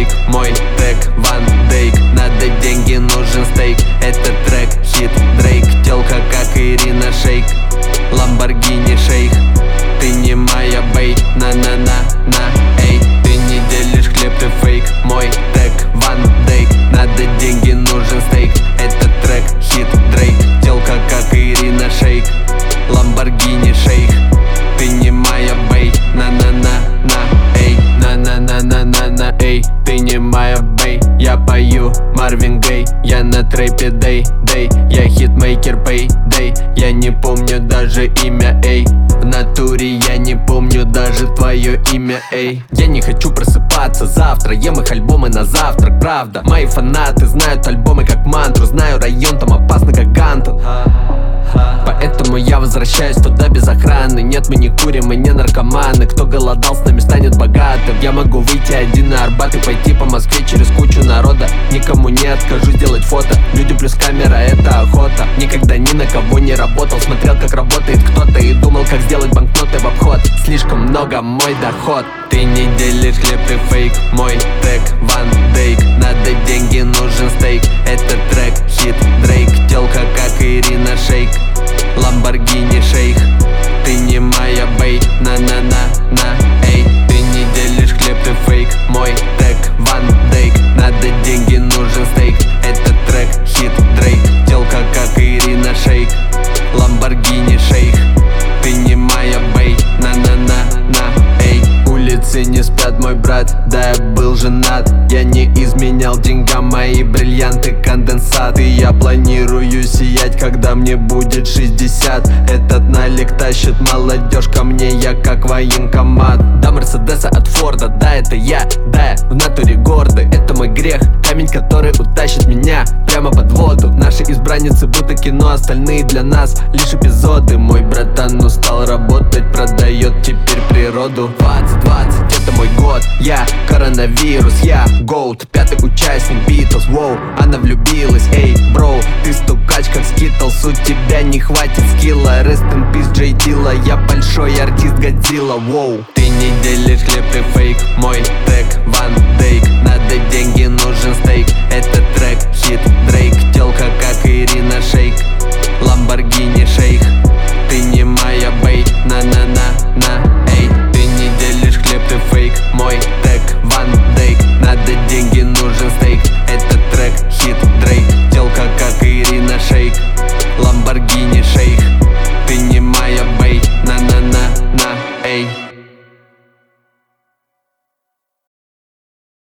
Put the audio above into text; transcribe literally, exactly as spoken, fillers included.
мой трек Ван Дейк. Надо деньги, нужен стейк. Это трек хит Дрейк. Тёлка как Ирина Шейк, Ламборгини шейх. Ты не моя бей, на-на-на-на, эй. Ты не делишь хлеб, ты фейк. Мой трек Ван Дейк. Надо деньги, нужен стейк. Это трек хит Дрейк. Тёлка как Ирина Шейк, Ламборгини шейх. Ты не моя бей, на-на-на-на, эй. На-на-на-на-на-на, эй. Ты не моя бей. Я пою Марвин Гей. Я на трэпе дэй, дэй. Я хитмейкер пэй, дэй. Я не помню даже имя, эй. В натуре я не помню даже твое имя, эй. Я не хочу просыпаться завтра. Ем их альбомы на завтрак, правда. Мои фанаты знают альбомы как мантру. Знаю район, там опасно как Антон. Поэтому я возвращаюсь туда без охраны. Нет, мы не курим, мы не наркоманы. Кто голодал, с нами станет богатым. Я могу выйти один на Арбат и пойти по Москве через кучу народа. Никому не откажу делать фото. Люди плюс камера — это охота. Никогда ни на кого не работал. Смотрел, как работает кто-то и думал, как сделать банкноты в обход. Слишком много мой доход. Ты не делишь хлеб, ты фейк. Мой трек Ван Дейк. Надо деньги, нужен стейк. Это трек хит Дрейк. Тёлка как Ирина Шейк, Ламборгини шейх. Ты не моя бей, на-на-на-на, эй. Ты не делишь хлеб, ты фейк. Мой трек Ван Дейк. Надо деньги, нужен стейк. Это трек хит Дрейк. Тёлка как Ирина Шейк, Ламборгини шейх. Ты не моя бей, на-на-на-на, эй. Улицы не спят, мой брат, да, я был женат. Я не изменял деньгам, мои бриллианты конденсаты. Я планирую сиять, когда мне будет шестьдесят. Этот налик тащит молодежь ко мне, я как военкомат. Да, Мерседеса от Форда, да, это я, да, я в натуре гордый. Это мой грех, камень, который утащит меня прямо под воду. Наши избранницы будто кино, остальные для нас лишь эпизоды. Мой братан устал работать, продает теперь природу. Двадцать двадцать, это мой год, я коронавирус, я Гоут, пятый участник Битлз, воу. Она влюбилась, эй, бро. Ты стукач как Скитлс, у тебя не хватит скилла. Rest in peace, Джей Дилла, я большой артист Годзилла, воу. Ты не делишь хлеб, ты фейк. Мой трек Ван Дейк. Надо деньги, нужен стейк. Это трек хит Дрейк. Тёлка как